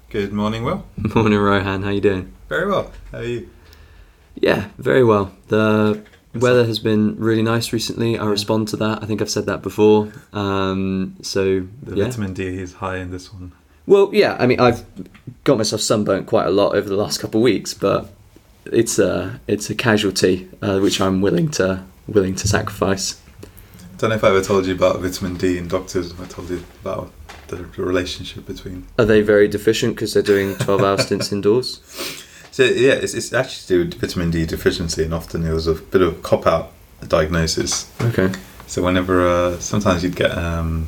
Good morning, Will. Morning, Rohan. How you doing? Very well. How are you? Yeah, very well. The weather has been really nice recently. I respond to that. I think I've said that before. The vitamin D is high in this one. Well, yeah. I mean, I've got myself sunburnt quite a lot over the last couple of weeks, but it's a casualty which I'm willing to sacrifice. Don't know if I ever told you about vitamin D in doctors. I told you about the relationship between. Are they very deficient because they're doing 12-hour stints indoors? So yeah, it's actually to do with vitamin D deficiency, and often it was a bit of a cop-out diagnosis. Okay. So whenever sometimes you'd get kind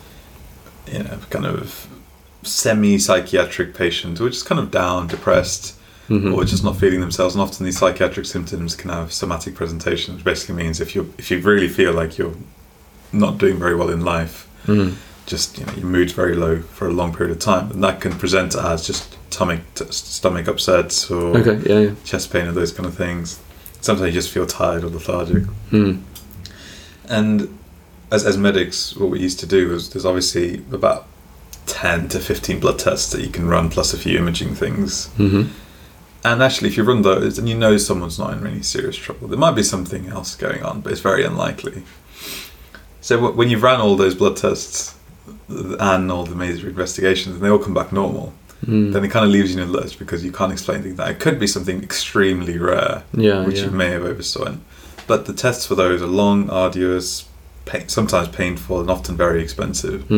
of semi-psychiatric patients, which is kind of down, depressed, or just not feeling themselves, and often these psychiatric symptoms can have somatic presentation, which basically means if you really feel like you're not doing very well in life, just your mood's very low for a long period of time, and that can present as just stomach upsets or chest pain or those kind of things. Sometimes you just feel tired or lethargic. And as medics, what we used to do is there's obviously about 10 to 15 blood tests that you can run, plus a few imaging things. And actually, if you run those and you know someone's not in any serious trouble, there might be something else going on, but it's very unlikely. So when you've ran all those blood tests and all the major investigations and they all come back normal, then it kind of leaves you in a lurch because you can't explain things. That it could be something extremely rare, which you may have oversaw. But the tests for those are long, arduous, sometimes painful, and often very expensive.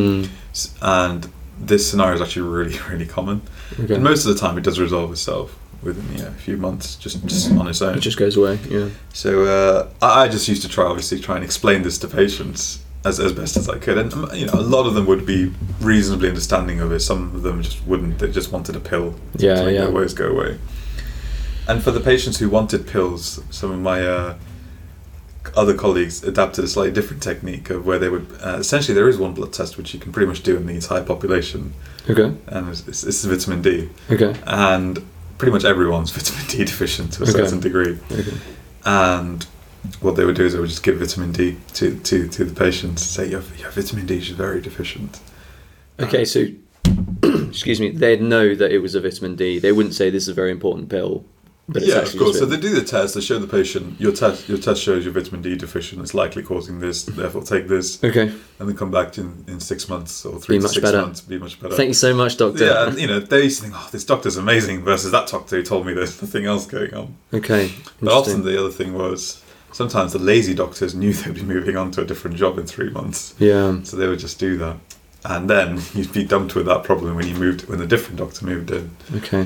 And this scenario is actually really, really common. And most of the time, it does resolve itself within a few months, just on its own. It just goes away. Yeah. So I just used to try and explain this to patients as best as I could, and a lot of them would be reasonably understanding of it. Some of them just wouldn't. They just wanted a pill to make their woes go away. And for the patients who wanted pills, some of my other colleagues adapted a slightly different technique of where they would essentially, there is one blood test which you can pretty much do in the entire population. Okay. And this is vitamin D. Okay. And pretty much everyone's vitamin D deficient to a certain degree. Okay. And what they would do is they would just give vitamin D to the patient, say your vitamin D is very deficient. Okay, so excuse me, they'd know that it was a vitamin D. They wouldn't say this is a very important pill. But it's of course. So they do the test. They show the patient your test shows you're vitamin D deficient. It's likely causing this. Therefore, take this. Okay. And then come back in 6 months or 3 to 6 months. Be much better. Thank you so much, doctor. Yeah, and they used to think, this doctor's amazing, versus that doctor who told me there's nothing else going on. Okay. But often the other thing was sometimes the lazy doctors knew they'd be moving on to a different job in 3 months. Yeah. So they would just do that, and then you'd be dumped with that problem when a different doctor moved in. Okay.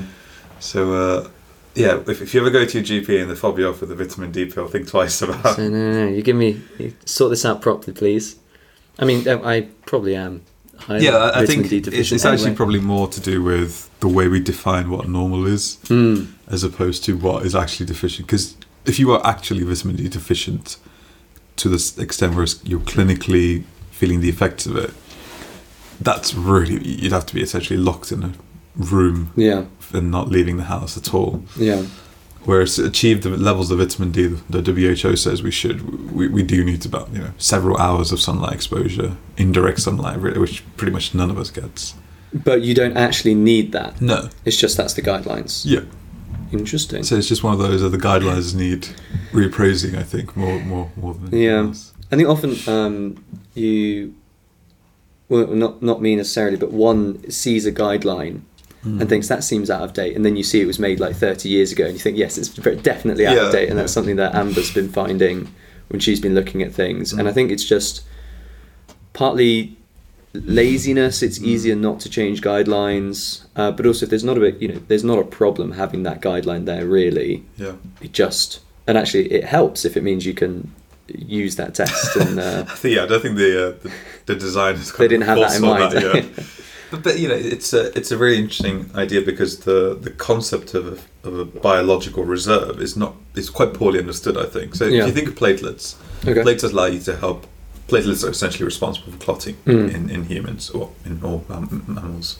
So. If you ever go to your GP and they fob you off with a vitamin D pill, think twice about. So, no. You sort this out properly, please. I mean, I probably am. I think it's actually probably more to do with the way we define what normal is, as opposed to what is actually deficient. Because if you are actually vitamin D deficient to the extent where you're clinically feeling the effects of it, that's really, you'd have to be essentially locked in a room and not leaving the house at all. Whereas to achieve the levels of vitamin D the WHO says we do need about several hours of sunlight exposure, indirect sunlight, which pretty much none of us gets. But you don't actually need that. No, it's just that's the guidelines. Interesting. So it's just one of those that the guidelines need reappraising, I think, more than else. I think often not me necessarily, but one sees a guideline and thinks that seems out of date, and then you see it was made like 30 years ago and you think, yes, it's definitely out of date, and that's something that Amber's been finding when she's been looking at things. And I think it's just partly laziness. It's easier not to change guidelines, but also if there's not a problem having that guideline there, really. And actually it helps if it means you can use that test. And I don't think the designers they didn't have that in mind. But it's a really interesting idea, because the concept of a biological reserve is quite poorly understood, I think. So if you think of platelets, platelets allow you to help. Platelets are essentially responsible for clotting in humans or in all mammals.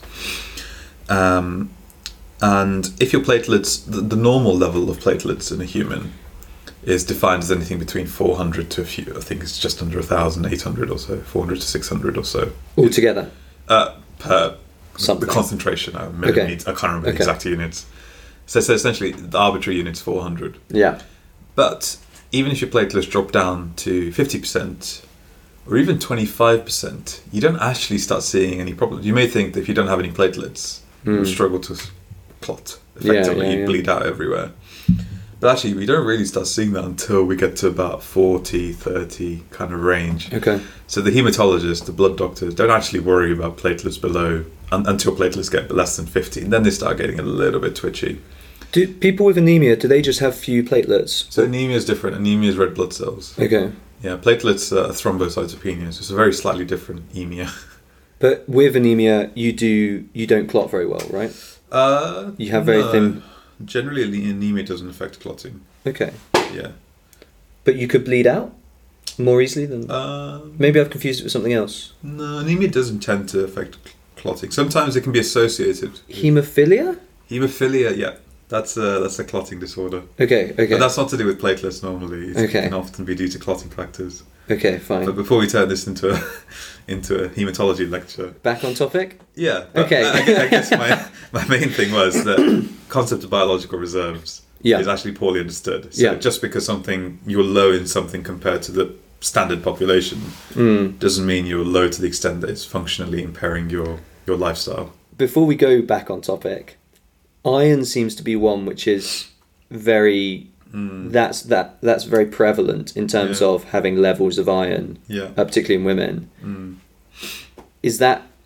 And if your platelets, the normal level of platelets in a human is defined as anything between 400 to I think it's just under 1,000, 800 or so, 400 to 600 or so. Altogether? Per something. The concentration, millimeters. I can't remember the exact units. So essentially, the arbitrary unit's 400. Yeah. But even if your platelets drop down to 50% or even 25%, you don't actually start seeing any problems. You may think that if you don't have any platelets, you struggle to clot effectively. You bleed out everywhere. But actually, we don't really start seeing that until we get to about 40, 30 kind of range. Okay. So the hematologists, the blood doctors, don't actually worry about platelets below until platelets get less than 50. And then they start getting a little bit twitchy. Do people with anemia, do they just have few platelets? So anemia is different. Anemia is red blood cells. Okay. Yeah, platelets are thrombocytopenia. So it's a very slightly different anemia. But with anemia, you don't clot very well, right? You have very thin... Generally, anemia doesn't affect clotting. Okay. Yeah. But you could bleed out more easily than... Maybe I've confused it with something else. No, anemia doesn't tend to affect clotting. Sometimes it can be associated. Haemophilia? Haemophilia, yeah. That's a clotting disorder. Okay. But that's not to do with platelets normally. It can often be due to clotting factors. Okay, fine. But before we turn this into a haematology lecture... Back on topic? Yeah. Okay. I guess my main thing was that concept of biological reserves is actually poorly understood. So just because you're low in something compared to the standard population doesn't mean you're low to the extent that it's functionally impairing your lifestyle. Before we go back on topic, iron seems to be one which is very... That's very prevalent in terms of having levels of iron, particularly in women. Is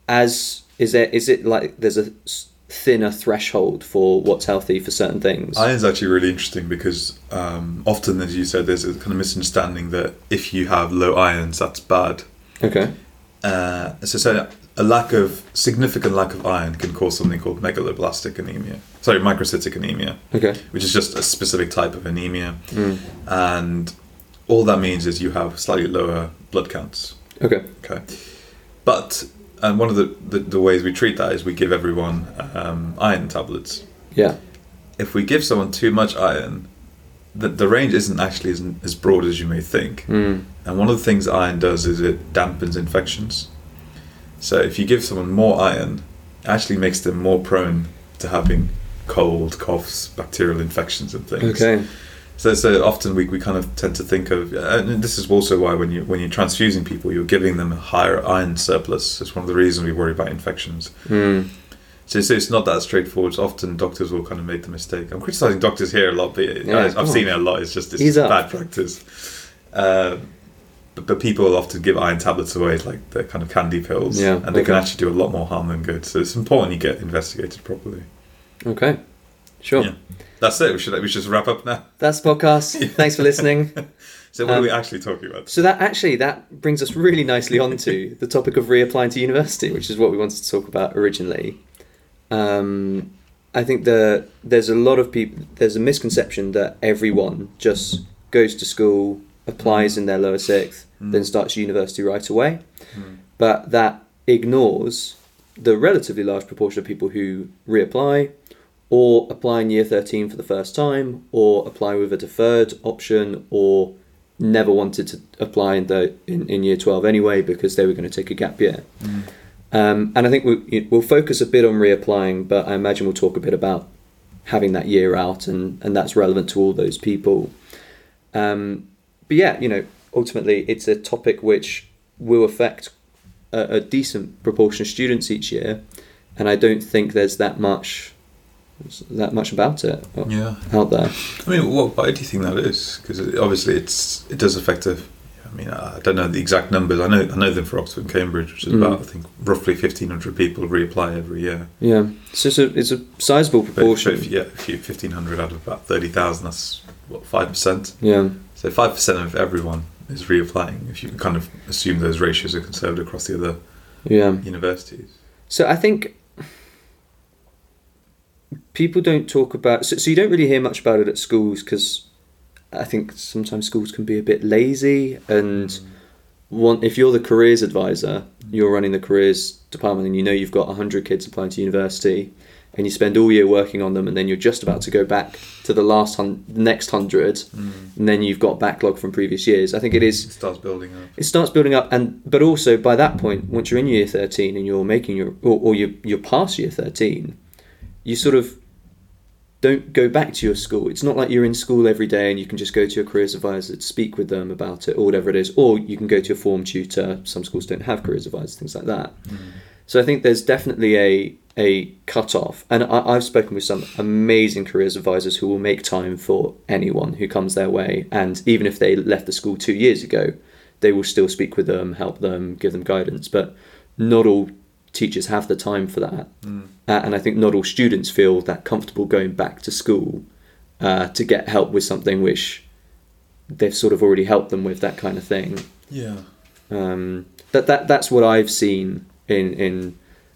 it like there's a thinner threshold for what's healthy for certain things? Iron's actually really interesting because often, as you said, there's a kind of misunderstanding that if you have low ions, that's bad. Okay. So a significant lack of iron can cause something called microcytic anemia. Okay. Which is just a specific type of anemia. And all that means is you have slightly lower blood counts. Okay. But one of the ways we treat that is we give everyone iron tablets. Yeah. If we give someone too much iron, the range isn't actually as broad as you may think. And one of the things iron does is it dampens infections. So if you give someone more iron, it actually makes them more prone to having cold, coughs, bacterial infections and things. Okay. So often we kind of tend to think of, and this is also why when you're transfusing people, you're giving them a higher iron surplus. It's one of the reasons we worry about infections. So it's not that straightforward. Often doctors will kind of make the mistake. I'm criticizing doctors here a lot, but I've seen it a lot. It's just bad practice. But people often give iron tablets away like they're kind of candy pills, and they can actually do a lot more harm than good. So it's important you get investigated properly. Okay, sure. Yeah. That's it. We should just wrap up now. That's the podcast. Thanks for listening. So what are we actually talking about? So that brings us really nicely onto the topic of reapplying to university, which is what we wanted to talk about originally. I think there's a lot of people. There's a misconception that everyone just goes to school, applies in their lower sixth, then starts university right away. But that ignores the relatively large proportion of people who reapply or apply in year 13 for the first time or apply with a deferred option or never wanted to apply in year 12 anyway because they were going to take a gap year. And I think we'll focus a bit on reapplying, but I imagine we'll talk a bit about having that year out and that's relevant to all those people. But yeah, ultimately it's a topic which will affect a decent proportion of students each year, and I don't think there's that much about it out there. I mean, why do you think that is? Because obviously it does affect I don't know the exact numbers. I know them for Oxford and Cambridge, which is about, I think, roughly 1,500 people reapply every year. Yeah, so it's a sizable proportion. But if you 1,500 out of about 30,000, that's what, 5%. Yeah. So 5% of everyone is reapplying. If you can kind of assume those ratios are conserved across the other universities. So I think people don't talk about. So you don't really hear much about it at schools because I think sometimes schools can be a bit lazy and if you're the careers advisor, you're running the careers department, and you know you've got 100 kids applying to university, and you spend all year working on them, and then you're just about to go back to the next 100, and then you've got backlog from previous years. I think it starts building up. It starts building up, but also by that point, once you're in year 13 and you're making you're past year 13, you sort of don't go back to your school. It's not like you're in school every day and you can just go to your careers advisor to speak with them about it or whatever it is, or you can go to a form tutor. Some schools don't have careers advisors, things like that. So I think there's definitely a cut-off, and I've spoken with some amazing careers advisors who will make time for anyone who comes their way, and even if they left the school 2 years ago, they will still speak with them, help them, give them guidance. But not all teachers have the time for that, and I think not all students feel that comfortable going back to school to get help with something which they've sort of already helped them with, that kind of thing. That's what I've seen in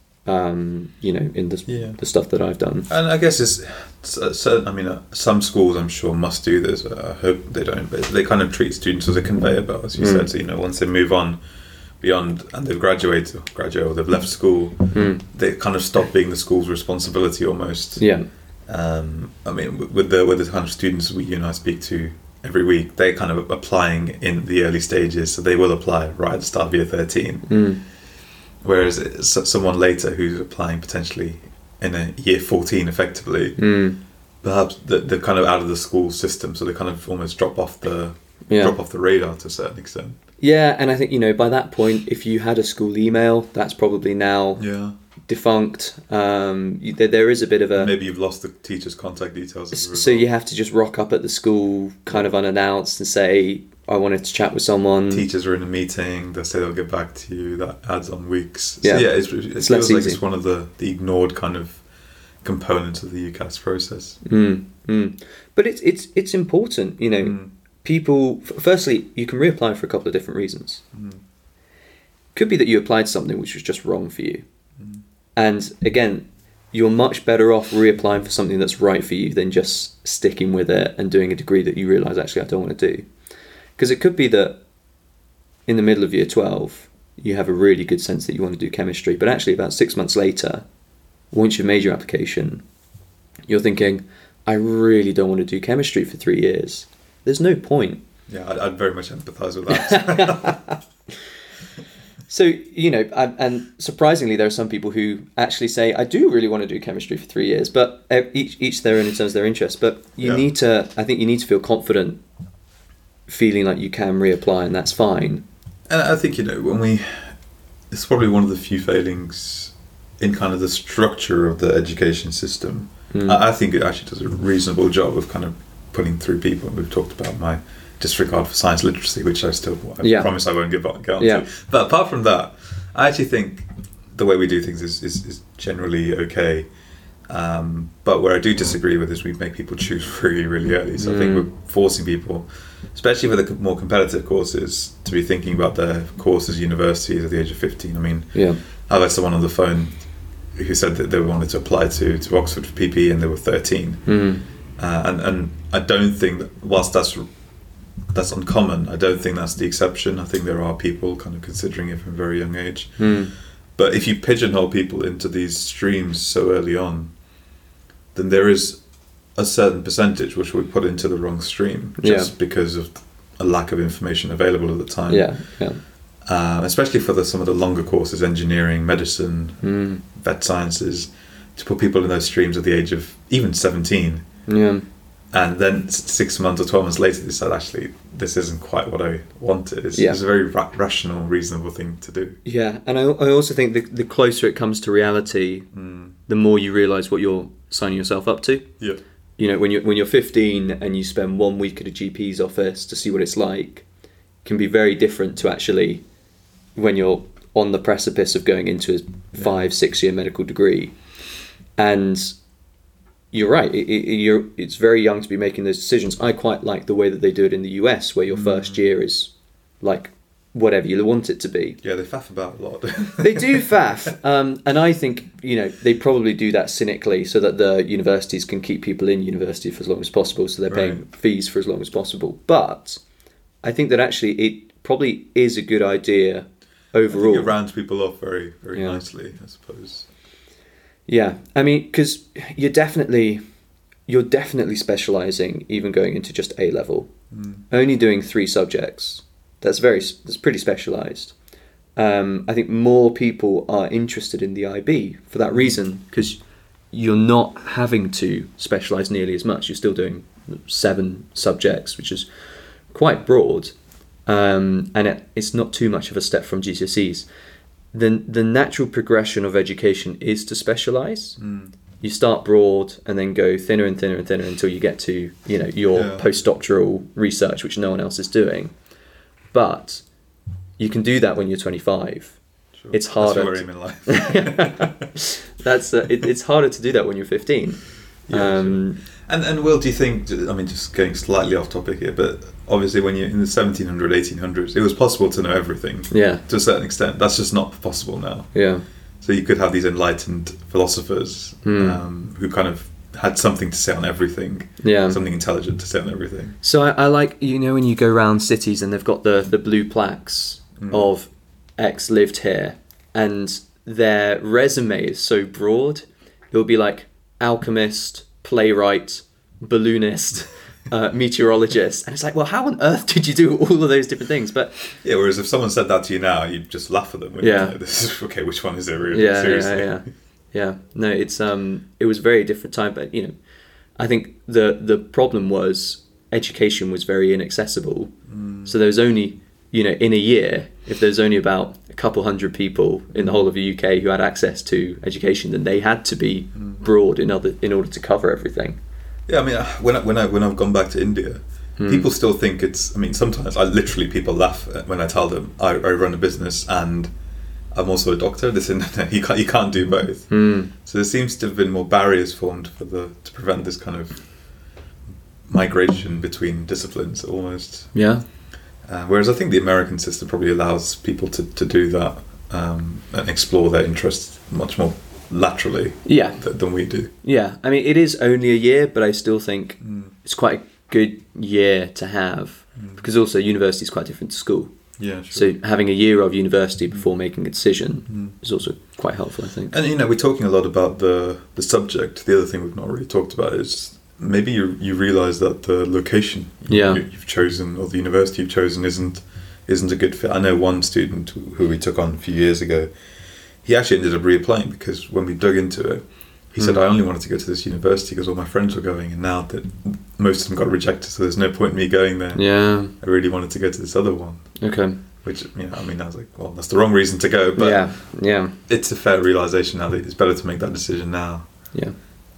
the stuff that I've done. And I guess it's certain. I mean, some schools I'm sure must do this. I hope they don't, but they kind of treat students as a conveyor belt, as you said. So once they move on beyond and they've graduated or they've left school, they kind of stop being the school's responsibility almost. Yeah. I mean, with the kind of students you and I speak to every week, they're kind of applying in the early stages, so they will apply right at the start of year 13. Whereas someone later who's applying potentially in a year 14 effectively, perhaps they're kind of out of the school system, so they kind of almost drop off the radar to a certain extent. Yeah, and I think, by that point, if you had a school email, that's probably now defunct. There is a bit of a... Maybe you've lost the teacher's contact details as a result. So you have to just rock up at the school kind of unannounced and say, I wanted to chat with someone. Teachers are in a meeting, they say they'll get back to you, that adds on weeks. Yeah. So it feels like easy. It's one of the ignored kind of components of the UCAS process. But it's important, people, firstly, you can reapply for a couple of different reasons. Could be that you applied something which was just wrong for you. And again, you're much better off reapplying for something that's right for you than just sticking with it and doing a degree that you realise actually I don't want to do. Because it could be that in the middle of year 12, you have a really good sense that you want to do chemistry, but actually about 6 months later, once you've made your application, you're thinking, I really don't want to do chemistry for 3 years. There's no point. Yeah, I'd very much empathise with that. So, and surprisingly, there are some people who actually say, I do really want to do chemistry for 3 years, but each their own in terms of their interest. But I think you need to feel confident feeling like you can reapply, and that's fine. And I think it's probably one of the few failings in kind of the structure of the education system. I think it actually does a reasonable job of kind of putting through people. We've talked about my disregard for science literacy, which I promise I won't get on to. But apart from that, I actually think the way we do things is generally okay. But where I do disagree with is we make people choose really, really early. So I think we're forcing people, especially with the more competitive courses, to be thinking about their courses, universities at the age of 15. I mean, I've had someone on the phone who said that they wanted to apply to Oxford for PPE and they were 13. And I don't think that, whilst that's uncommon, I don't think that's the exception. I think there are people kind of considering it from a very young age. But if you pigeonhole people into these streams so early on, then there is a certain percentage which we put into the wrong stream just because of a lack of information available at the time. Especially for some of the longer courses, engineering, medicine, vet sciences, to put people in those streams at the age of even 17. And then 6 months or 12 months later, they said, actually, this isn't quite what I wanted. It's a very rational, reasonable thing to do. Yeah, and I also think the closer it comes to reality, the more you realise what you're signing yourself up to. When you're 15 and you spend 1 week at a GP's office to see what it's like, can be very different to actually when you're on the precipice of going into a 5-6 year medical degree. And you're right, it's very young to be making those decisions. I quite like the way that they do it in the US, where your first year is like whatever you want it to be. Yeah, they faff about a lot. They do faff, and I think they probably do that cynically so that the universities can keep people in university for as long as possible, so they're paying fees for as long as possible. But I think that actually probably is a good idea I overall. think it rounds people off very, very nicely, I suppose. Yeah, I mean, because you're definitely specialising, even going into just A level. Only doing 3 subjects. That's pretty specialised. I think more people are interested in the IB for that reason, because you're not having to specialise nearly as much. You're still doing 7 subjects, which is quite broad, and it's not too much of a step from GCSEs. The natural progression of education is to specialise. You start broad and then go thinner and thinner and thinner until you get to your postdoctoral research, which no one else is doing. But you can do that when you're 25. Sure. It's harder. That's your aim in life. It's harder to do that when you're 15. Yeah, sure. And Will, do you think, I mean, just getting slightly off topic here, but obviously when you're in the 1800s, it was possible to know everything. Yeah. To a certain extent. That's just not possible now. Yeah. So you could have these enlightened philosophers who kind of had something to say on everything. Yeah. Something intelligent to say on everything. So I like, when you go around cities and they've got the blue plaques of X lived here, and their resume is so broad, it'll be like alchemist, playwright, balloonist, meteorologist, and it's like, well, how on earth did you do all of those different things? But whereas if someone said that to you now, you'd just laugh at them. Yeah. This is okay. Which one is it really? Yeah, Seriously. Yeah. No, it's it was a very different time, but I think the problem was education was very inaccessible. So there was only in a year, if there's only about a couple hundred people in the whole of the UK who had access to education, then they had to be broad in order to cover everything. Yeah, I mean, when I've gone back to India, people still think it's. I mean, sometimes people laugh when I tell them I run a business and I'm also a doctor. They say, no, you can't do both. So there seems to have been more barriers formed to prevent this kind of migration between disciplines almost. Yeah. Whereas I think the American system probably allows people to do that and explore their interests much more laterally than we do. Yeah, I mean, it is only a year, but I still think it's quite a good year to have, because also university is quite different to school. Yeah, sure. So having a year of university before making a decision is also quite helpful, I think. And we're talking a lot about the subject. The other thing we've not really talked about is maybe you realise that the location you've chosen, or the university you've chosen, isn't a good fit. I know one student who we took on a few years ago. He actually ended up reapplying because when we dug into it, he said, I only wanted to go to this university because all my friends were going, and now that most of them got rejected, so there's no point in me going there. Yeah. I really wanted to go to this other one. Okay. Which, I mean, I was like, well, that's the wrong reason to go, but it's a fair realisation now that it's better to make that decision now. Yeah.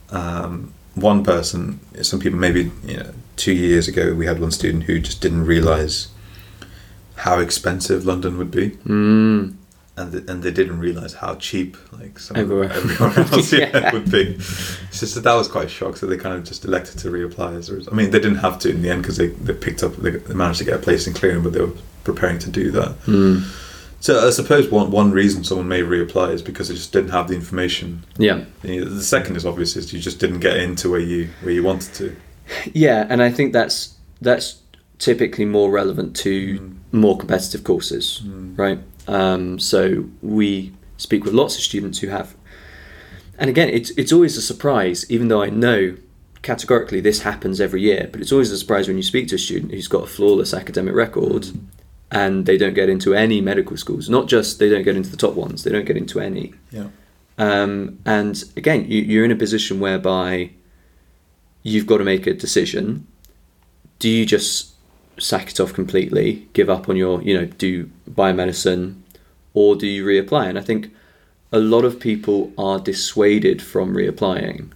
One person, some people, maybe 2 years ago, we had one student who just didn't realise how expensive London would be. And they didn't realise how cheap everywhere else would be. It's just that was quite a shock. So they kind of just elected to reapply. I mean, they didn't have to in the end because they managed to get a place in Clearing, but they were preparing to do that. So I suppose one reason someone may reapply is because they just didn't have the information. Yeah. The second is obvious, is you just didn't get into where you wanted to. Yeah, and I think that's typically more relevant to more competitive courses, right? So we speak with lots of students who have, and again, it's always a surprise, even though I know categorically this happens every year, but it's always a surprise when you speak to a student who's got a flawless academic record and they don't get into any medical schools. Not just they don't get into the top ones, they don't get into any. Yeah. And again, you're in a position whereby you've got to make a decision. Do you just sack it off completely, give up on your, do biomedicine, or do you reapply? And I think a lot of people are dissuaded from reapplying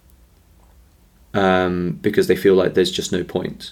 because they feel like there's just no point.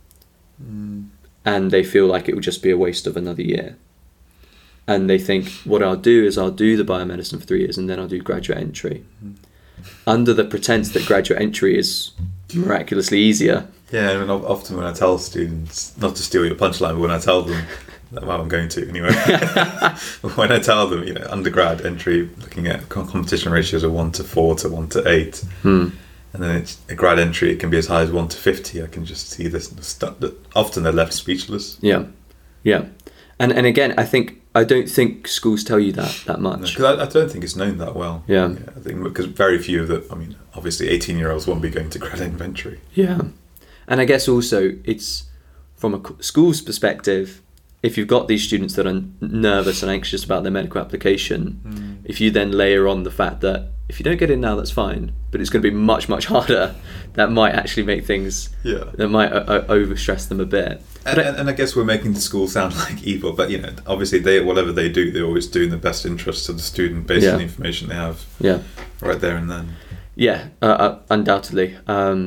And they feel like it would just be a waste of another year. And they think, what I'll do is I'll do the biomedicine for 3 years and then I'll do graduate entry. Under the pretense that graduate entry is miraculously easier. Yeah, I mean, often when I tell students, not to steal your punchline, but when I tell them, well, I'm going to anyway, when I tell them, undergrad entry, looking at competition ratios of 1:4 to 1:8, and then it's a grad entry, it can be as high as 1:50. I can just see this. Often they're left speechless. Yeah. Yeah. And again, I don't think schools tell you that much. Because I don't think it's known that well. Yeah. I think because very few of the, I mean, obviously 18-year-olds won't be going to credit inventory. Yeah. And I guess also it's from a school's perspective, if you've got these students that are nervous and anxious about their medical application, if you then layer on the fact that if you don't get in now, that's fine, but it's going to be much, much harder, that might actually make things, that might overstress them a bit. And I guess we're making the school sound like evil, but obviously whatever they do, they always do in the best interest of the student based on the information they have right there and then. Yeah, undoubtedly.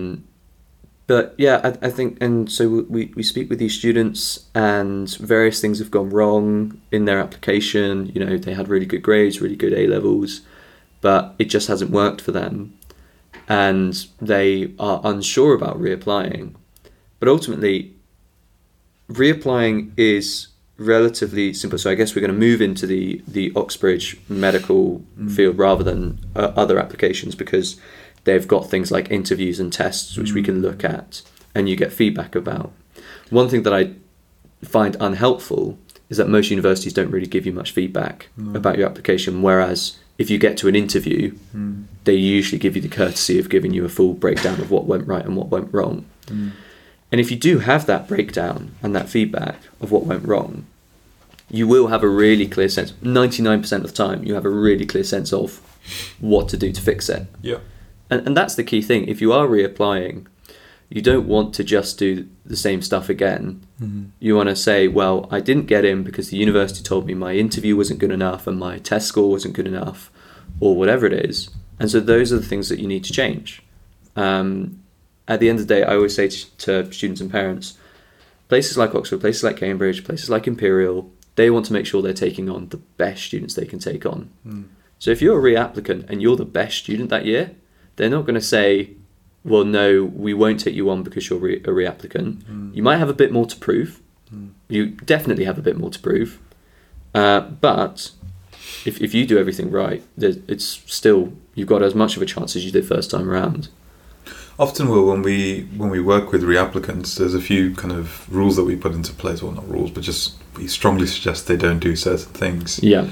But yeah, I think, and so we speak with these students, and various things have gone wrong in their application. They had really good grades, really good A levels, but it just hasn't worked for them, and they are unsure about reapplying. But ultimately, reapplying is relatively simple. So I guess we're going to move into the Oxbridge medical field rather than other applications, because they've got things like interviews and tests which we can look at and you get feedback about. One thing that I find unhelpful is that most universities don't really give you much feedback about your application, whereas if you get to an interview, they usually give you the courtesy of giving you a full breakdown of what went right and what went wrong. And if you do have that breakdown and that feedback of what went wrong, you will have a really clear sense, 99% of the time, you have a really clear sense of what to do to fix it. Yeah. And that's the key thing. If you are reapplying, you don't want to just do the same stuff again. You want to say, well, I didn't get in because the university told me my interview wasn't good enough and my test score wasn't good enough, or whatever it is. And so those are the things that you need to change. At the end of the day, I always say to students and parents, places like Oxford, places like Cambridge, places like Imperial, they want to make sure they're taking on the best students they can take on. So if you're a reapplicant and you're the best student that year, they're not going to say, well, no, we won't take you on because you're a reapplicant. You might have a bit more to prove. You definitely have a bit more to prove. But if you do everything right, it's still, you've got as much of a chance as you did first time around. Often, when we work with reapplicants, there's a few kind of rules that we put into place. Well, not rules, but just we strongly suggest they don't do certain things. Yeah.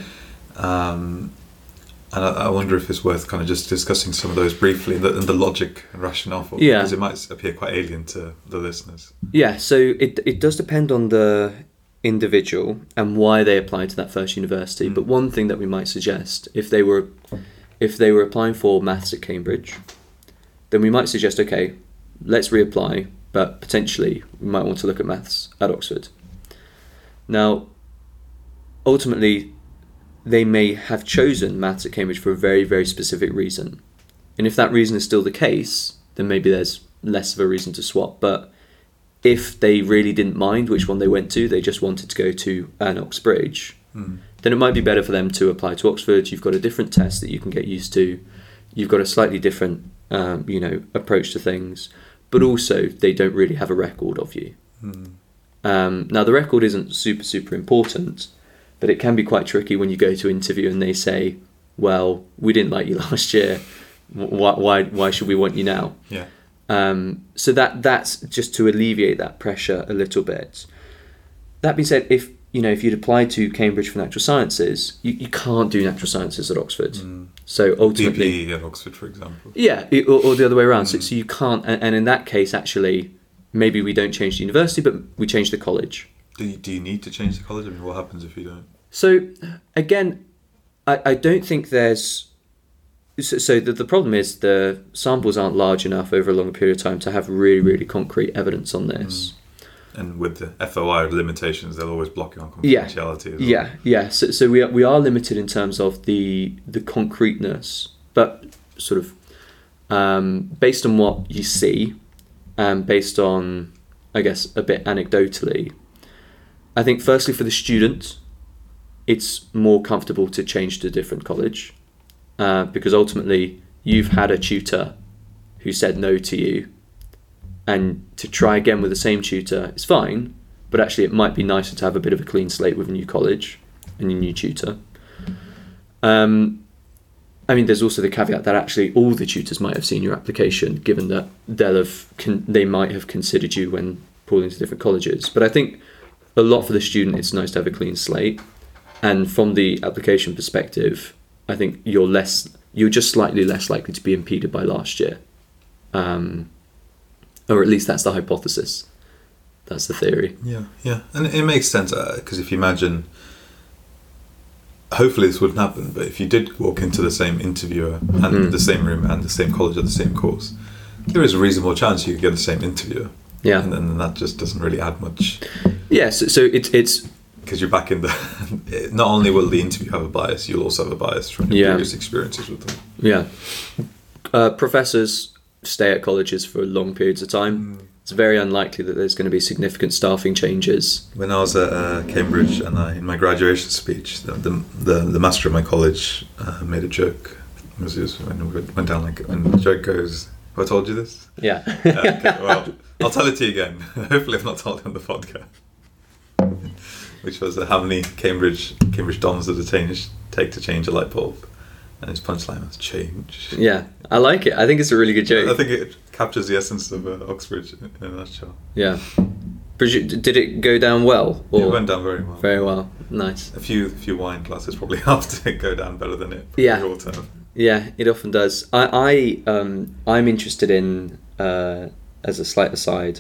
And I wonder if it's worth kind of just discussing some of those briefly and the logic and rationale for it, because it might appear quite alien to the listeners. Yeah, so it does depend on the individual and why they applied to that first university. But one thing that we might suggest, if they were applying for maths at Cambridge, then we might suggest, okay, let's reapply, but potentially we might want to look at maths at Oxford. Now, ultimately, they may have chosen maths at Cambridge for a very, very specific reason. And if that reason is still the case, then maybe there's less of a reason to swap. But if they really didn't mind which one they went to, they just wanted to go to an Oxbridge, then it might be better for them to apply to Oxford. You've got a different test that you can get used to. You've got a slightly different, approach to things. But also, they don't really have a record of you. Now, the record isn't super, super important, but it can be quite tricky when you go to interview and they say, well, we didn't like you last year. Why should we want you now? Yeah. So that's just to alleviate that pressure a little bit. That being said, if you'd applied to Cambridge for natural sciences, you can't do natural sciences at Oxford. So ultimately, PPE at Oxford, for example. Yeah, or the other way around. So you can't, and in that case, actually, maybe we don't change the university, but we change the college. Do you need to change the college? I mean, what happens if you don't? So, again, I don't think there's... So the problem is the samples aren't large enough over a longer period of time to have really, really concrete evidence on this. And with the FOI limitations, they'll always block you on confidentiality as well. Yeah. So we are limited in terms of the concreteness, but sort of based on what you see, and based on, I guess, a bit anecdotally, I think firstly for the student, it's more comfortable to change to a different college because ultimately you've had a tutor who said no to you, and to try again with the same tutor is fine, but actually it might be nicer to have a bit of a clean slate with a new college and a new tutor. There's also the caveat that actually all the tutors might have seen your application, given that they might have considered you when pulling to different colleges. But I think a lot for the student, it's nice to have a clean slate. And from the application perspective, I think you're just slightly less likely to be impeded by last year. Or at least that's the hypothesis. That's the theory. Yeah. And it makes sense, because if you imagine, hopefully this wouldn't happen, but if you did walk into the same interviewer and the same room and the same college or the same course, there is a reasonable chance you could get the same interviewer. Yeah. And then that just doesn't really add much. Yeah, so it's... Because you're back in the... Not only will the interview have a bias, you'll also have a bias from your previous experiences with them. Yeah. Professors stay at colleges for long periods of time. It's very unlikely that there's going to be significant staffing changes. When I was at Cambridge and in my graduation speech, the master of my college made a joke. It was when we went down, like, when the joke goes, have I told you this? Yeah. Okay, well, I'll tell it to you again. Hopefully I've not told it on the podcast. Which was how many Cambridge dons does it take to change a light bulb? And his punchline was change. Yeah, I like it. I think it's a really good joke. I think it captures the essence of Oxford in a nutshell. Yeah. Did it go down well? Or? It went down very well. Very well. Nice. A few wine glasses probably helped it go down better than it. Yeah. Short term. Yeah, it often does. I'm interested in, as a slight aside,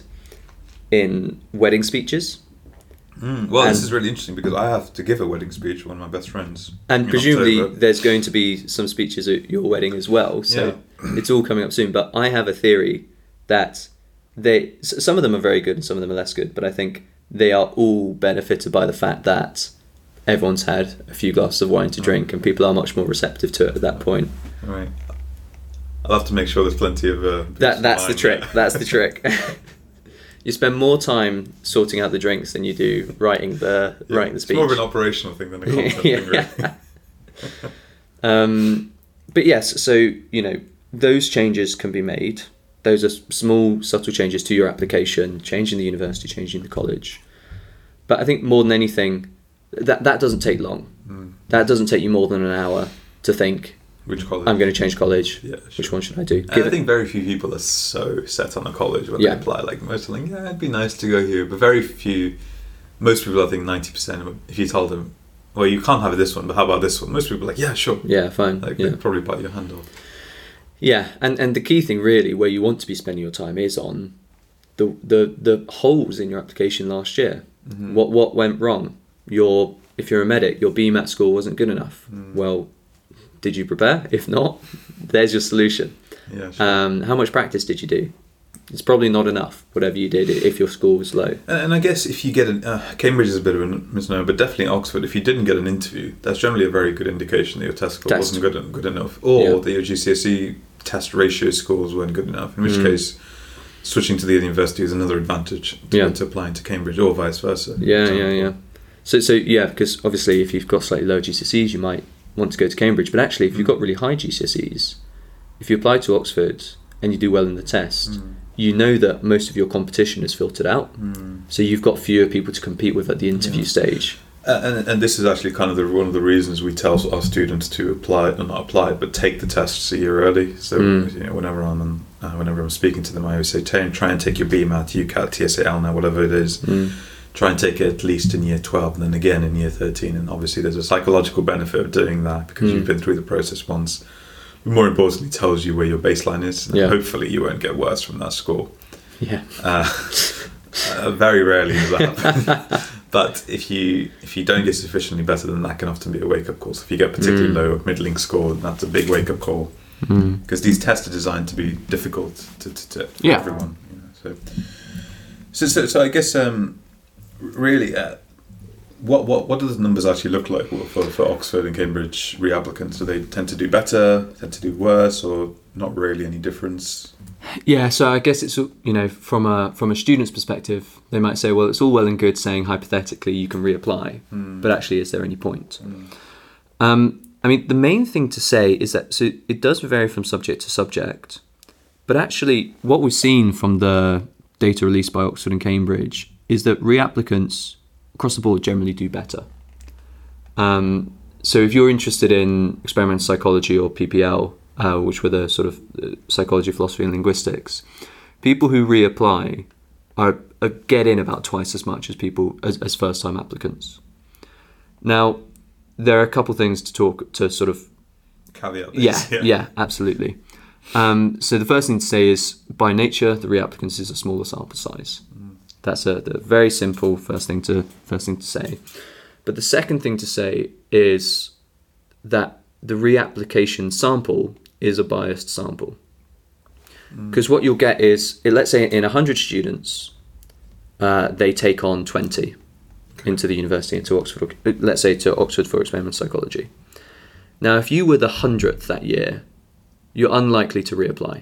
in wedding speeches. Well, this is really interesting because I have to give a wedding speech to one of my best friends. And presumably there's going to be some speeches at your wedding as well, so it's all coming up soon. But I have a theory that some of them are very good and some of them are less good, but I think they are all benefited by the fact that everyone's had a few glasses of wine to drink and people are much more receptive to it at that point. Right. I'll have to make sure there's plenty of... That's the trick. That's the trick. You spend more time sorting out the drinks than you do writing the speech. It's more of an operational thing than a concept thing, really. But yes, so those changes can be made. Those are small, subtle changes to your application, changing the university, changing the college. But I think more than anything, that doesn't take long. That doesn't take you more than an hour to think, which college? I'm going to change college. Yeah, sure. Which one should I do? I think very few people are so set on a college when they apply. Like most are like, yeah, it'd be nice to go here. But very few, most people, I think 90%, if you told them, well, you can't have this one, but how about this one? Most people are like, yeah, sure. Yeah, fine. They'd probably bite your hand off. Yeah, and the key thing really where you want to be spending your time is on the holes in your application last year. Mm-hmm. What went wrong? If you're a medic, your BMAT score wasn't good enough. Well, did you prepare? If not, there's your solution. Yeah, sure. How much practice did you do? It's probably not enough, whatever you did, if your score was low. And I guess if you get Cambridge is a bit of a misnomer, but definitely Oxford, if you didn't get an interview, that's generally a very good indication that your test score wasn't good enough, or that your GCSE test ratio scores weren't good enough, in which case switching to the other university is another advantage to applying to Cambridge, or vice versa. Yeah. So because obviously if you've got slightly lower GCSEs, you might want to go to Cambridge, but actually if you've got really high GCSEs, if you apply to Oxford and you do well in the test, you know that most of your competition is filtered out, so you've got fewer people to compete with at the interview stage. And this is actually kind of one of the reasons we tell our students to but take the tests a year early. So whenever I'm speaking to them, I always say try and take your BMAT, UCAT, TSA, now whatever it is. Try and take it at least in year 12 and then again in year 13. And obviously there's a psychological benefit of doing that because you've been through the process once. But more importantly, tells you where your baseline is. And hopefully you won't get worse from that score. Yeah. Very rarely does that happen. But if you don't get sufficiently better, then that can often be a wake-up call. So if you get particularly low or middling score, that's a big wake-up call. Because these tests are designed to be difficult to everyone. So I guess... really, what do the numbers actually look like for Oxford and Cambridge reapplicants? Do they tend to do better, tend to do worse, or not really any difference? Yeah, so I guess it's from a student's perspective, they might say, well, it's all well and good saying hypothetically you can reapply, but actually, is there any point? I mean, the main thing to say is that so it does vary from subject to subject, but actually, what we've seen from the data released by Oxford and Cambridge is that reapplicants across the board generally do better. So if you're interested in experimental psychology or PPL, which were the sort of psychology, philosophy and linguistics, people who reapply are get in about twice as much as people as first-time applicants. Now, there are a couple things to sort of caveat this. Yeah, absolutely. So the first thing to say is, by nature, the reapplicants is a smaller sample size. That's the very simple first thing to say. But the second thing to say is that the reapplication sample is a biased sample. Because what you'll get is, let's say in 100 students, they take on 20 into the university, into Oxford, let's say to Oxford for experimental psychology. Now, if you were the 100th that year, you're unlikely to reapply.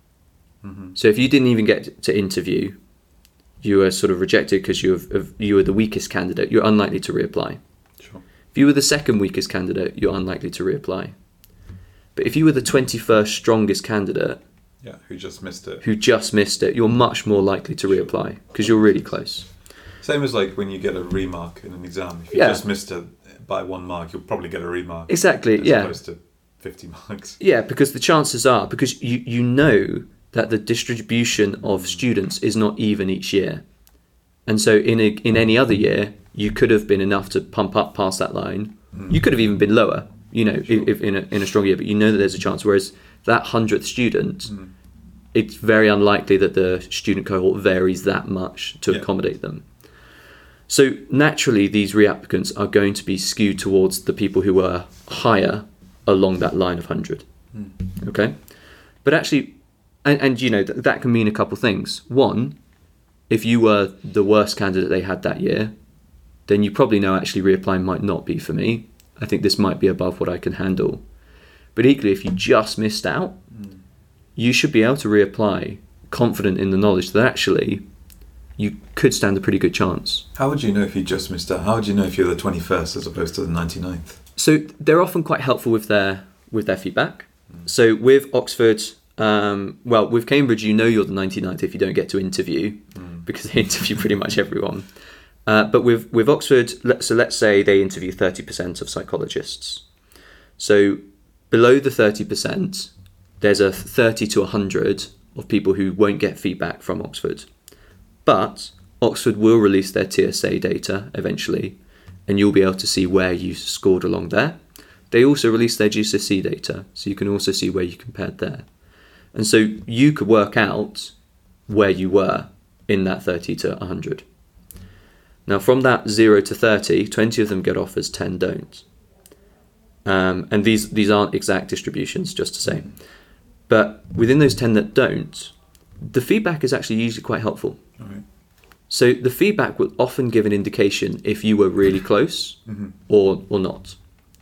So if you didn't even get to interview, you were sort of rejected because you were the weakest candidate, you're unlikely to reapply. Sure. If you were the second weakest candidate, you're unlikely to reapply. But if you were the 21st strongest candidate, who just missed it, you're much more likely to reapply because you're really close. Same as like when you get a remark in an exam. If you just missed it by 1 mark, you'll probably get a remark. Exactly, as opposed to 50 marks. Yeah, because the chances are, because you know that the distribution of students is not even each year. And so in any other year, you could have been enough to pump up past that line. You could have even been lower, if in a strong year, but you know that there's a chance. Whereas that 100th student, it's very unlikely that the student cohort varies that much to accommodate them. So naturally, these reapplicants are going to be skewed towards the people who are higher along that line of 100. Okay? But actually, and that can mean a couple things. One, if you were the worst candidate they had that year, then you probably know actually reapplying might not be for me. I think this might be above what I can handle. But equally, if you just missed out, you should be able to reapply confident in the knowledge that actually you could stand a pretty good chance. How would you know if you just missed out? How would you know if you're the 21st as opposed to the 99th? So they're often quite helpful with their feedback. So with Oxford, with Cambridge, you know you're the 99th if you don't get to interview, because they interview pretty much everyone. But with Oxford, let's say they interview 30% of psychologists. So below the 30%, there's a 30 to 100 of people who won't get feedback from Oxford. But Oxford will release their TSA data eventually, and you'll be able to see where you scored along there. They also release their GCSE data, so you can also see where you compared there. And so you could work out where you were in that 30 to 100. Now from that 0 to 30, 20 of them get offers, 10 don't. And these aren't exact distributions, just to say. But within those 10 that don't, the feedback is actually usually quite helpful. Okay. So the feedback will often give an indication if you were really close or not.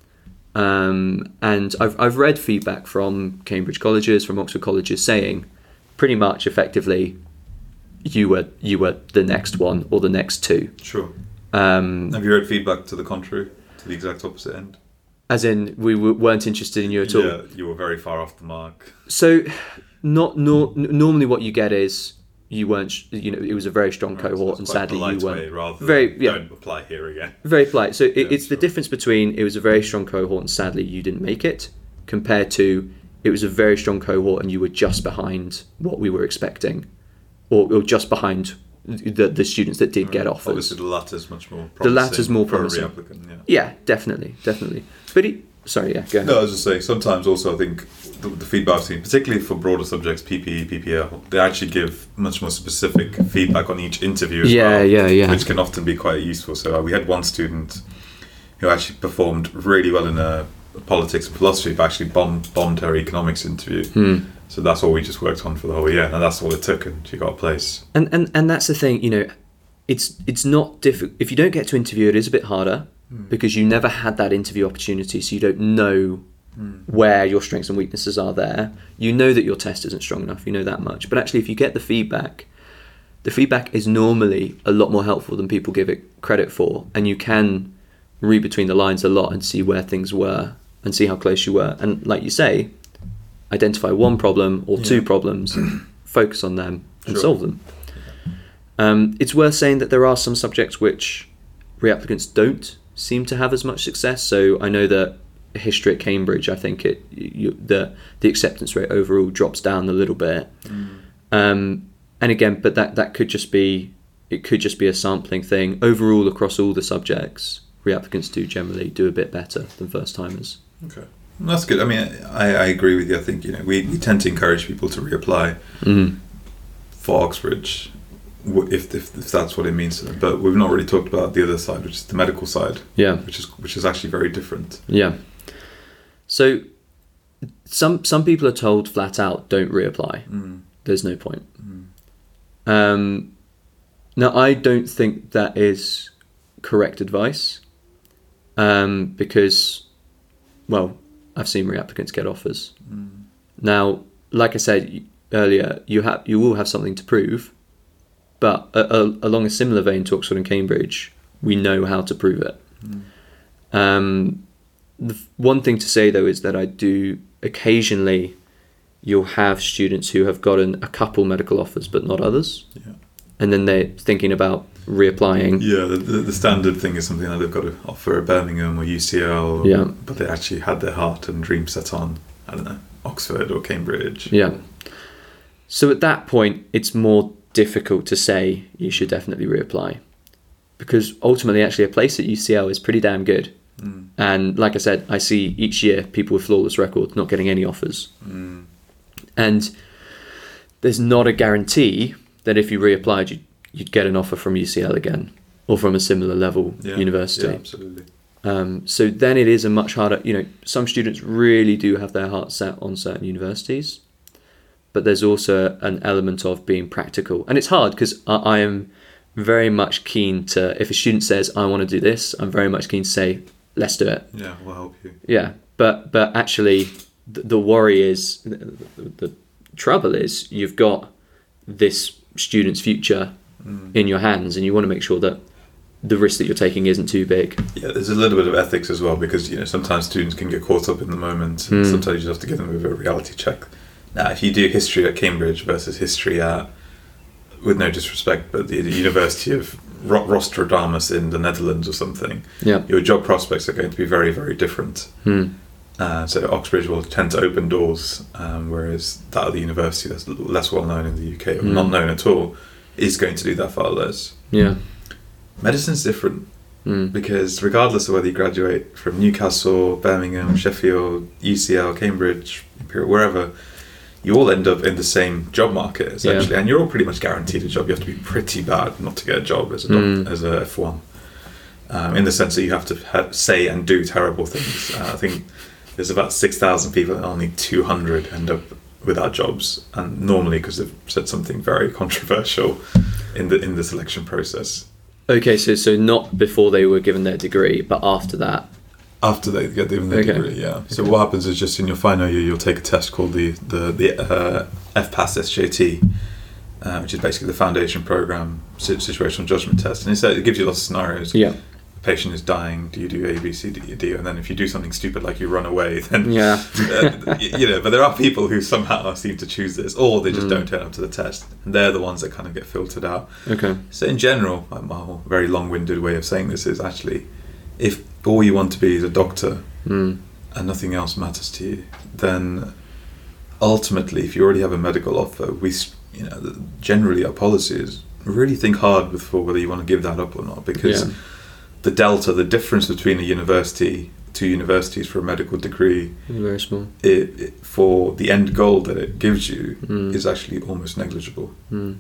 And I've read feedback from Cambridge colleges, from Oxford colleges, saying pretty much effectively you were the next one or the next two. Sure. Have you read feedback to the contrary, to the exact opposite end? As in, we weren't interested in you at all. Yeah, you were very far off the mark. So, normally what you get is you weren't. It was a very strong cohort, so and sadly you weren't. Rather very than don't apply here again. Very polite. So it's the difference between it was a very strong cohort and sadly you didn't make it, compared to it was a very strong cohort and you were just behind what we were expecting, or just behind the students that did get offers. Obviously, the latter's much more promising. The latter's more promising. For a reapplicant, yeah, definitely. But go ahead. No, I was just saying, sometimes also I think the feedback I've seen, particularly for broader subjects, PPE, PPL, they actually give much more specific feedback on each interview as well. Yeah. Which can often be quite useful. So we had one student who actually performed really well in a politics and philosophy, but actually bombed her economics interview. So that's all we just worked on for the whole year, and that's all it took, and she got a place. And that's the thing, it's not difficult. If you don't get to interview, it is a bit harder because you never had that interview opportunity, so you don't know where your strengths and weaknesses are there. You know that your test isn't strong enough, you know that much. But actually, if you get the feedback is normally a lot more helpful than people give it credit for, and you can read between the lines a lot and see where things were and see how close you were. And like you say, identify one problem or two problems, focus on them and solve them. It's worth saying that there are some subjects which reapplicants don't seem to have as much success. So I know that history at Cambridge, I think the acceptance rate overall drops down a little bit. And again, but that could just be it could just be a sampling thing. Overall, across all the subjects, reapplicants do generally do a bit better than first timers. Okay, that's good. I mean, I agree with you. I think we tend to encourage people to reapply for Oxbridge if that's what it means to them. But we've not really talked about the other side, which is the medical side. Yeah, which is actually very different. Yeah. So some people are told flat out, don't reapply. There's no point. Now, I don't think that is correct advice, because, well, I've seen reapplicants get offers. Now, like I said earlier, you will have something to prove, but along a similar vein to Oxford and Cambridge, we know how to prove it. The one thing to say, though, is that I do occasionally, you'll have students who have gotten a couple medical offers but not others. Yeah. And then they're thinking about reapplying. Yeah, the standard thing is something like they've got to offer at Birmingham or UCL, but they actually had their heart and dream set on, I don't know, Oxford or Cambridge. Yeah. So at that point, it's more difficult to say you should definitely reapply, because ultimately, actually, a place at UCL is pretty damn good. And like I said, I see each year people with flawless records not getting any offers. And there's not a guarantee that if you reapplied, you'd get an offer from UCL again or from a similar level university. Yeah, absolutely. So then it is a much harder, some students really do have their heart set on certain universities, but there's also an element of being practical. And it's hard because I am very much keen to, if a student says, I want to do this, I'm very much keen to say, let's do it. Yeah, we'll help you. Yeah, but actually the worry is, the trouble is, you've got this student's future in your hands, and you want to make sure that the risk that you're taking isn't too big. Yeah, there's a little bit of ethics as well, because sometimes students can get caught up in the moment, and sometimes you have to give them a bit of a reality check. Now, if you do history at Cambridge versus history at, with no disrespect, but the University of Rostradamus in the Netherlands or something, your job prospects are going to be very, very different. So Oxbridge will tend to open doors, whereas that other university that's less well known in the UK, or not known at all, is going to do that far less. Yeah. Medicine's different, because regardless of whether you graduate from Newcastle, Birmingham, Sheffield, UCL, Cambridge, Imperial, wherever, you all end up in the same job market, essentially, and you're all pretty much guaranteed a job. You have to be pretty bad not to get a job as a F1, in the sense that you have to say and do terrible things. I think there's about 6,000 people, and only 200 end up without jobs, and normally because they've said something very controversial in the selection process. Okay, so not before they were given their degree, but after that. After they get given their degree, yeah. So what happens is, just in your final year, you'll take a test called the FPAS SJT, which is basically the foundation program situational judgment test, and it gives you lots of scenarios. Yeah. The patient is dying. Do you do A, B, C, D, D? And then if you do something stupid like you run away, then But there are people who somehow seem to choose this, or they just don't turn up to the test, and they're the ones that kind of get filtered out. Okay. So in general, my very long-winded way of saying this is, actually, if all you want to be is a doctor and nothing else matters to you, then ultimately, if you already have a medical offer, generally our policy is really think hard before whether you want to give that up or not, because the difference between two universities for a medical degree, very small. For the end goal that it gives you is actually almost negligible.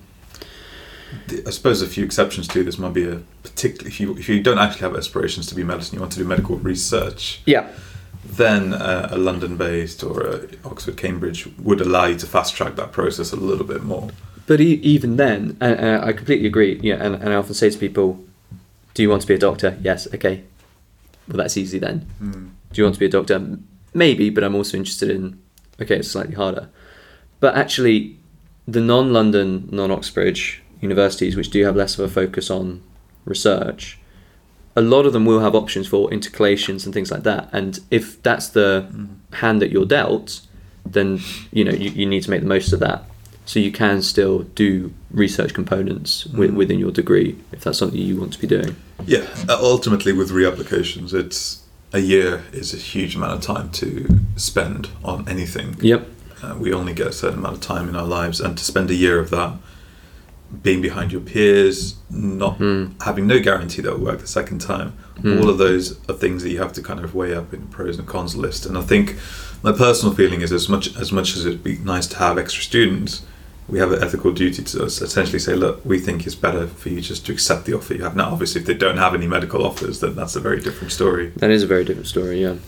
I suppose a few exceptions to this might be particularly if you don't actually have aspirations to be medicine, you want to do medical research. Yeah. Then a London-based or a Oxford, Cambridge would allow you to fast-track that process a little bit more. But even then, and I completely agree. Yeah, and I often say to people, "Do you want to be a doctor?" Yes. Okay. Well, that's easy then. Do you want to be a doctor? Maybe, but I'm also interested in. Okay, it's slightly harder. But actually, the non-London, non-Oxbridge universities, which do have less of a focus on research, a lot of them will have options for intercalations and things like that. And if that's the hand that you're dealt, then you need to make the most of that. So you can still do research components within your degree if that's something you want to be doing. Yeah, ultimately with reapplications, it's a year is a huge amount of time to spend on anything. Yep. We only get a certain amount of time in our lives, and to spend a year of that being behind your peers, not having no guarantee that will work the second time. All of those are things that you have to kind of weigh up in the pros and cons list. And I think my personal feeling is as much as it'd be nice to have extra students, we have an ethical duty to essentially say, look, we think it's better for you just to accept the offer you have now. Obviously, if they don't have any medical offers, then that's a very different story. That is a very different story, yeah.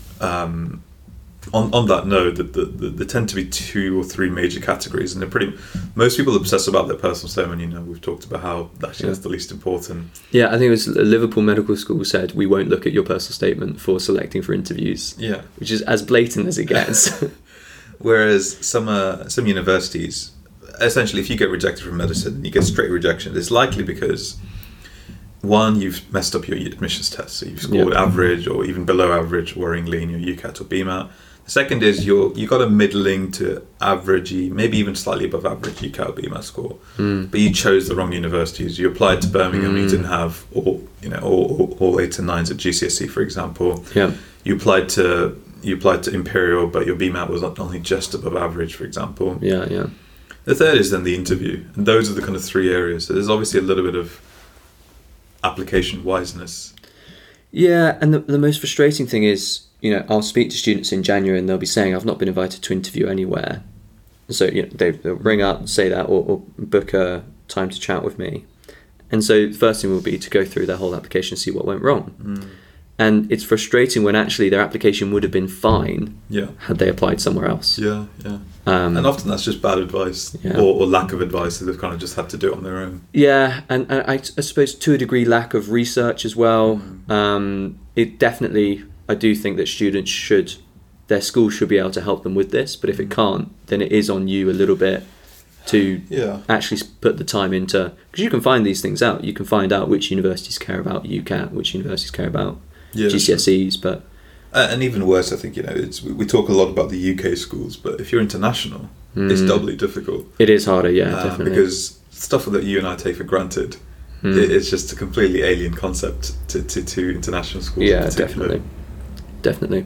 On that note, there tend to be 2 or 3 major categories, and most people obsess about their personal statement. We've talked about how actually that's the least important. Yeah, I think it was Liverpool Medical School said, we won't look at your personal statement for selecting for interviews. Yeah. Which is as blatant as it gets. Whereas some universities, essentially, if you get rejected from medicine, you get straight rejection. It's likely because, one, you've messed up your admissions test, so you've scored average or even below average, worryingly, in your UCAT or BMAT. The second is you got a middling to averagey, maybe even slightly above average UCAT or BMAT score, but you chose the wrong universities. You applied to Birmingham, you didn't have all 8s and 9s at GCSE, for example. Yeah. You applied to Imperial, but your BMAT was only just above average, for example. Yeah, yeah. The third is then the interview, and those are the kind of 3 areas. So there's obviously a little bit of application wiseness. Yeah, and the most frustrating thing is, I'll speak to students in January and they'll be saying, I've not been invited to interview anywhere. So they'll ring up, say that, or book a time to chat with me. And so the first thing will be to go through their whole application and see what went wrong. And it's frustrating when actually their application would have been fine had they applied somewhere else. Yeah, yeah. And often that's just bad advice or lack of advice, that they've kind of just had to do it on their own. Yeah, and I suppose to a degree lack of research as well. It definitely, I do think that their school should be able to help them with this, but if it can't, then it is on you a little bit to actually put the time into, because you can find these things out. You can find out which universities care about UCAT, which universities care about GCSEs, but and even worse, I think we talk a lot about the UK schools, but if you're international, it's doubly difficult. It is harder, definitely, because stuff that you and I take for granted, it's just a completely alien concept to international schools. Yeah, definitely.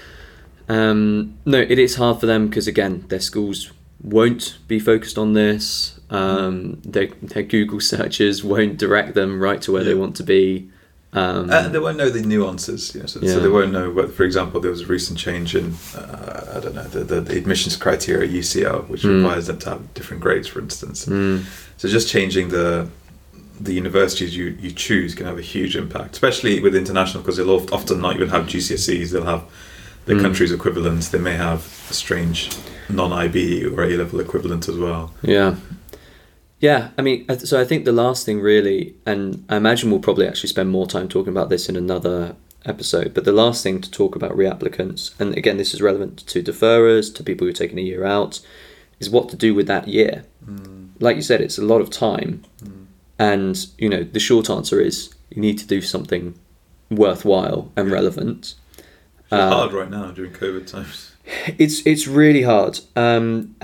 No, it is hard for them because again, their schools won't be focused on this. Their Google searches won't direct them right to where they want to be. And they won't know the nuances, so they won't know whether, for example, there was a recent change in the admissions criteria at UCL, which requires them to have different grades, for instance. So just changing the universities you choose can have a huge impact, especially with international, because they'll often not even have GCSEs. They'll have the country's equivalent. They may have a strange non-IB or A-level equivalent as well. Yeah, I mean, so I think the last thing really, and I imagine we'll probably actually spend more time talking about this in another episode, but the last thing to talk about reapplicants, and again, this is relevant to deferrers, to people who've taken a year out, is what to do with that year. Like you said, it's a lot of time, and, the short answer is you need to do something worthwhile and relevant. It's hard right now during COVID times. It's really hard, and,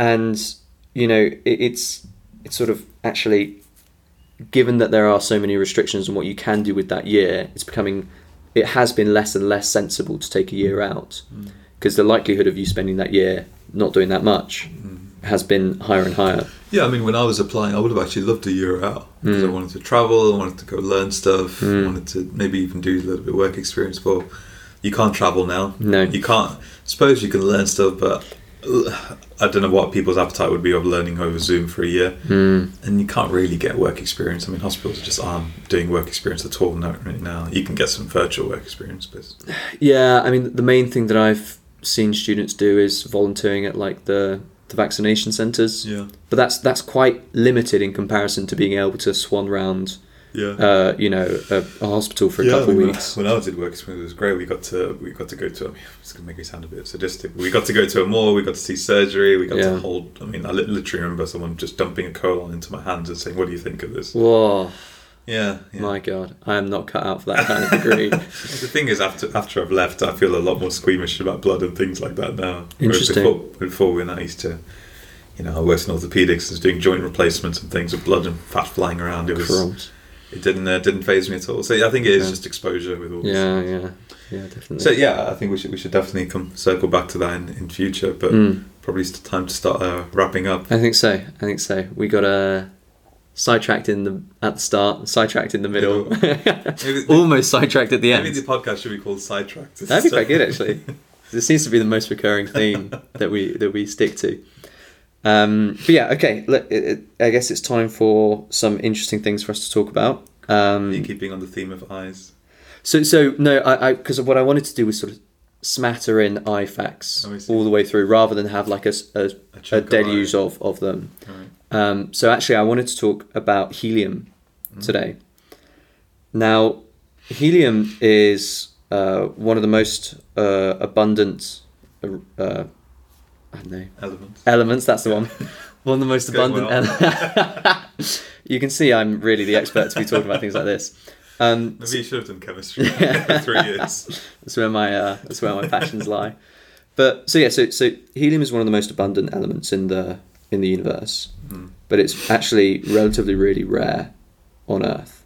it's sort of actually, given that there are so many restrictions on what you can do with that year, it has been less and less sensible to take a year out, because the likelihood of you spending that year not doing that much has been higher and higher. Yeah, I mean, when I was applying, I would have actually loved a year out, because I wanted to travel, I wanted to go learn stuff, I wanted to maybe even do a little bit of work experience. Well, you can't travel now. No. You can't. Suppose you can learn stuff, but I don't know what people's appetite would be of learning over Zoom for a year. And you can't really get work experience. I mean, hospitals just aren't doing work experience at all right now. You can get some virtual work experience, but yeah, I mean, the main thing that I've seen students do is volunteering at like the vaccination centres. But that's quite limited in comparison to being able to swan round a hospital for a couple of weeks. When I did work experience, it was great. We got to go to. I mean, it's going to make me sound a bit sadistic, but we got to go to a mall. We got to see surgery. We got to hold. I mean, I literally remember someone just dumping a colon into my hands and saying, "What do you think of this?" Whoa. Yeah. My God, I am not cut out for that kind of degree. The thing is, after I've left, I feel a lot more squeamish about blood and things like that now. Interesting. Before when I used to, I worked in orthopedics, was doing joint replacements and things with blood and fat flying around. It didn't faze me at all. So I think it is just exposure with all this. Yeah, definitely. So I think we should definitely circle back to that in future, but probably it's time to start wrapping up. I think so. We got sidetracked at the start, sidetracked in the middle, Maybe almost sidetracked at the end. Maybe the podcast should be called Sidetracked. That'd be quite good, actually. This seems to be the most recurring theme that we stick to. But yeah, okay. I guess it's time for some interesting things for us to talk about. Are you keeping on the theme of eyes? So no, I because what I wanted to do was sort of smatter in eye facts all the way through, rather than have like a deluge of them. Right. So actually, I wanted to talk about helium today. Now, helium is one of the most abundant. I don't know. Elements. That's the one. One of the most abundant. You can see I'm really the expert to be talking about things like this. Maybe you should have done chemistry for 3 years. That's where my passions lie. But so helium is one of the most abundant elements in the universe, but it's actually relatively really rare on Earth.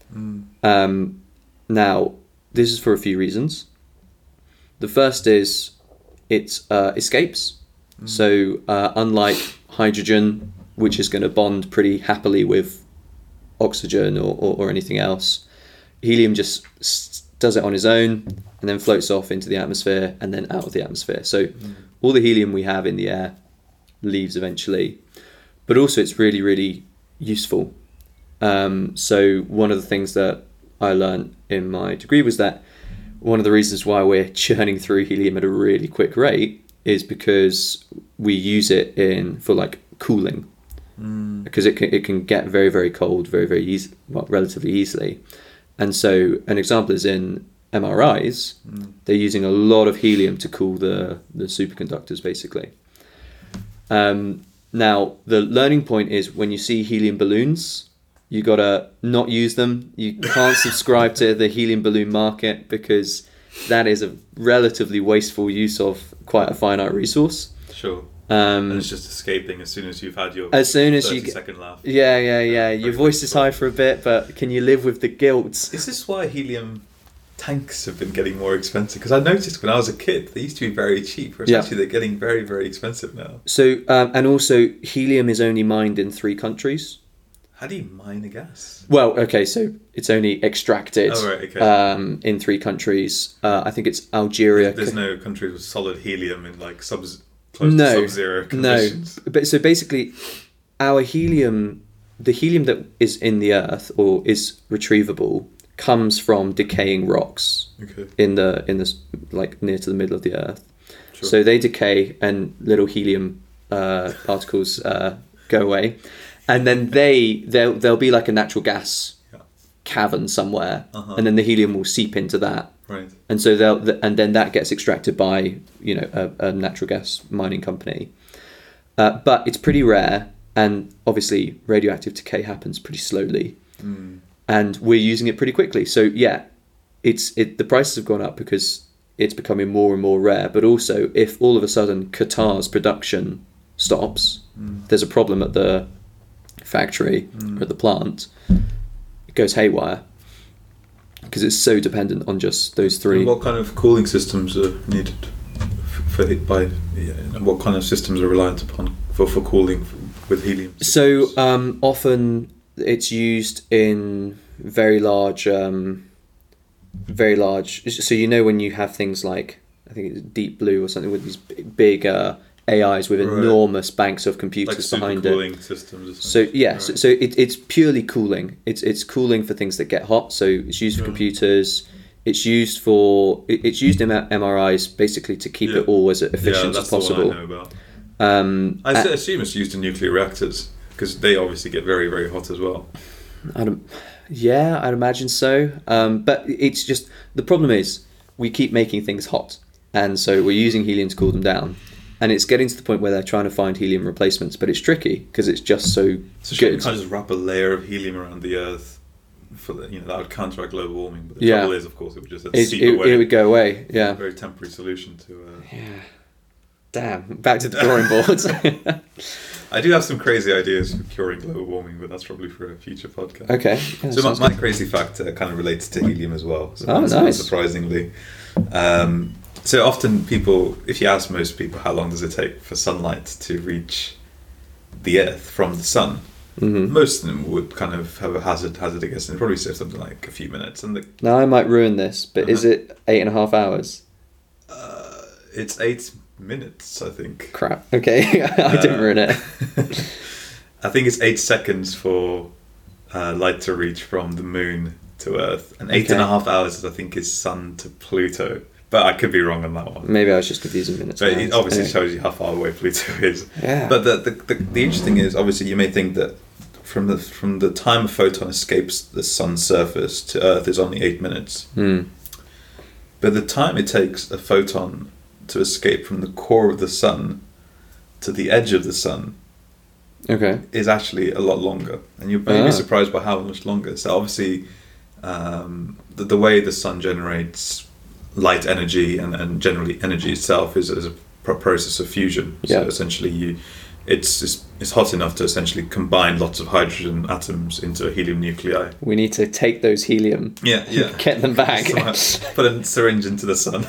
Now, this is for a few reasons. The first is it escapes. So unlike hydrogen, which is going to bond pretty happily with oxygen or anything else, helium just does it on its own and then floats off into the atmosphere and then out of the atmosphere. So all the helium we have in the air leaves eventually, but also it's really, really useful. So one of the things that I learned in my degree was that one of the reasons why we're churning through helium at a really quick rate is because we use it for like cooling, because it can get very, very cold very, very easy, relatively easily. And so an example is in MRIs, they're using a lot of helium to cool the superconductors, basically. Now, the learning point is when you see helium balloons, you got to not use them. You can't subscribe to the helium balloon market because that is a relatively wasteful use of quite a finite resource. Sure. And it's just escaping as soon as you've had your 30-second laugh. Yeah. Your voice is high for a bit, but can you live with the guilt? Is this why helium tanks have been getting more expensive? Because I noticed when I was a kid, they used to be very cheap. Whereas actually they're getting very, very expensive now. So, and also helium is only mined in 3 countries. How do you mine a gas? Well, okay, so it's only extracted in 3 countries. I think it's Algeria. There's no country with solid helium in like close to sub-zero conditions. No, but so basically, our helium, the helium that is in the Earth or is retrievable, comes from decaying rocks in the like near to the middle of the Earth. Sure. So they decay and little helium particles go away, and then there'll be like a natural gas cavern somewhere, and then the helium will seep into that. Right. And so and then that gets extracted by a natural gas mining company, but it's pretty rare, and obviously radioactive decay happens pretty slowly, and we're using it pretty quickly. So yeah, the prices have gone up because it's becoming more and more rare. But also, if all of a sudden Qatar's production stops, there's a problem at the factory or at the plant, it goes haywire. Because it's so dependent on just those 3. And what kind of cooling systems are needed what kind of systems are reliant upon for cooling with helium? So often it's used in very large. So when you have things like, I think it's Deep Blue or something, with these big AIs with enormous banks of computers like behind cooling it. Systems. So yeah, so it's purely cooling. It's cooling for things that get hot. So it's used for computers. It's used in MRIs basically to keep it all as efficient as possible. Yeah, that's the one I know about. I assume it's used in nuclear reactors because they obviously get very, very hot as well. I'd imagine so. But it's just the problem is we keep making things hot, and so we're using helium to cool them down. And it's getting to the point where they're trying to find helium replacements, but it's tricky because it's just so good. You can't just wrap a layer of helium around the Earth. That would counteract global warming. But the trouble is, of course, it would just seep away. It would go away. Yeah. It's a very temporary solution to. Yeah. Damn. Back to the drawing boards. I do have some crazy ideas for curing global warming, but that's probably for a future podcast. Okay. Yeah, so my crazy fact kind of relates to helium as well. So nice. Surprisingly. So often if you ask most people how long does it take for sunlight to reach the Earth from the sun, Most of them would kind of have a hazard guess, and probably say something like a few minutes. And now I might ruin this, but is it 8.5 hours? It's 8 minutes, I think. Crap. Okay, I didn't ruin it. I think it's 8 seconds for light to reach from the moon to Earth, and 8.5 hours, I think, is Sun to Pluto. But I could be wrong on that one. Maybe I was just confusing minutes. But it obviously shows you how far away Pluto is. Yeah. But the interesting is, obviously, you may think that from the time a photon escapes the sun's surface to Earth is only 8 minutes. But the time it takes a photon to escape from the core of the sun to the edge of the sun is actually a lot longer. And you'll be surprised by how much longer. So obviously, the way the sun generates light energy and generally energy itself is a process of fusion. So essentially it's hot enough to essentially combine lots of hydrogen atoms into a helium nuclei. We need to take those helium, get them back, put a syringe into the sun.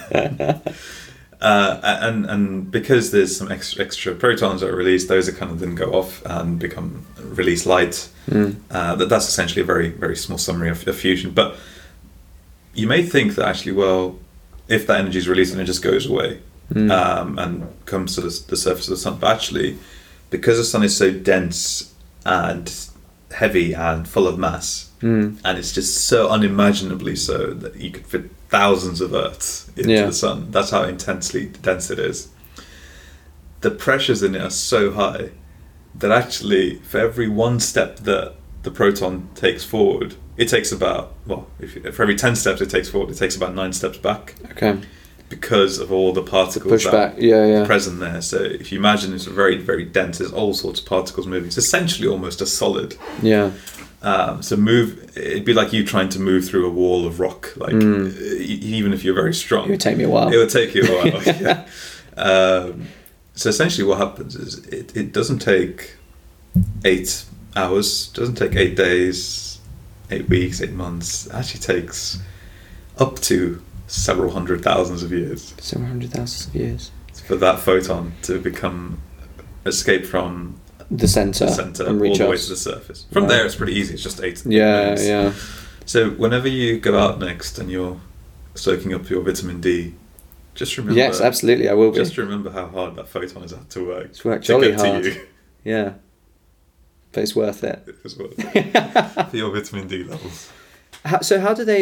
And because there's some extra protons that are released, those are kind of then go off and release light. That's essentially a very, very small summary of fusion. But you may think that actually, well, if that energy is released and it just goes away and comes to the surface of the sun, but actually, because the sun is so dense and heavy and full of mass, and it's just so unimaginably so that you could fit thousands of Earths into the sun. That's how intensely dense it is. The pressures in it are so high that actually, for every one step that the proton takes forward, it takes about, for every 10 steps it takes forward, it takes about 9 steps back. Okay. Because of all the particles that are present there. So if you imagine it's very, very dense, there's all sorts of particles moving. It's essentially almost a solid. Yeah. It'd be like you trying to move through a wall of rock. Like even if you're very strong, it would take me a while. It would take you a while. Yeah. So essentially, what happens is it doesn't take 8 hours, doesn't take 8 days, 8 weeks, 8 months. It actually takes up to several hundred thousands of years. Several hundred thousands of years. For that photon to escape from the center and reach all the way to the surface. From there, it's pretty easy. It's just 8 minutes. Yeah. So whenever you go out next and you're soaking up your vitamin D, just remember. Yes, absolutely, I will be. Just remember how hard that photon has had to work. It's worked jolly hard. To you. Yeah. But it's worth it. It's worth it. For your vitamin D levels. So how do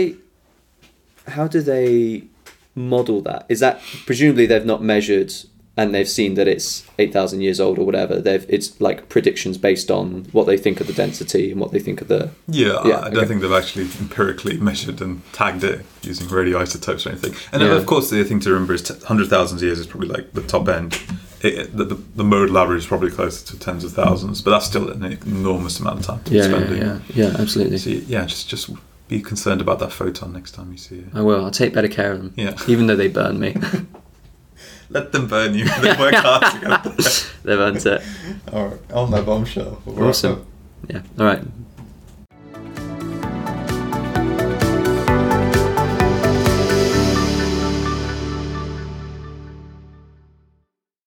they model that? Is that presumably they've not measured and they've seen that it's 8,000 years old or whatever? It's like predictions based on what they think of the density and what they think of the... I don't think they've actually empirically measured and tagged it using radioisotopes or anything. And of course, the thing to remember is 100,000 years is probably like the top end. The modal average is probably closer to tens of thousands, but that's still an enormous amount of time to be spending. Yeah, absolutely. So, just be concerned about that photon next time you see it. I will. I'll take better care of them. Yeah. Even though they burn me. Let them burn you. They work hard together. They've earned it. All right. On that bombshell. Awesome. Yeah. All right.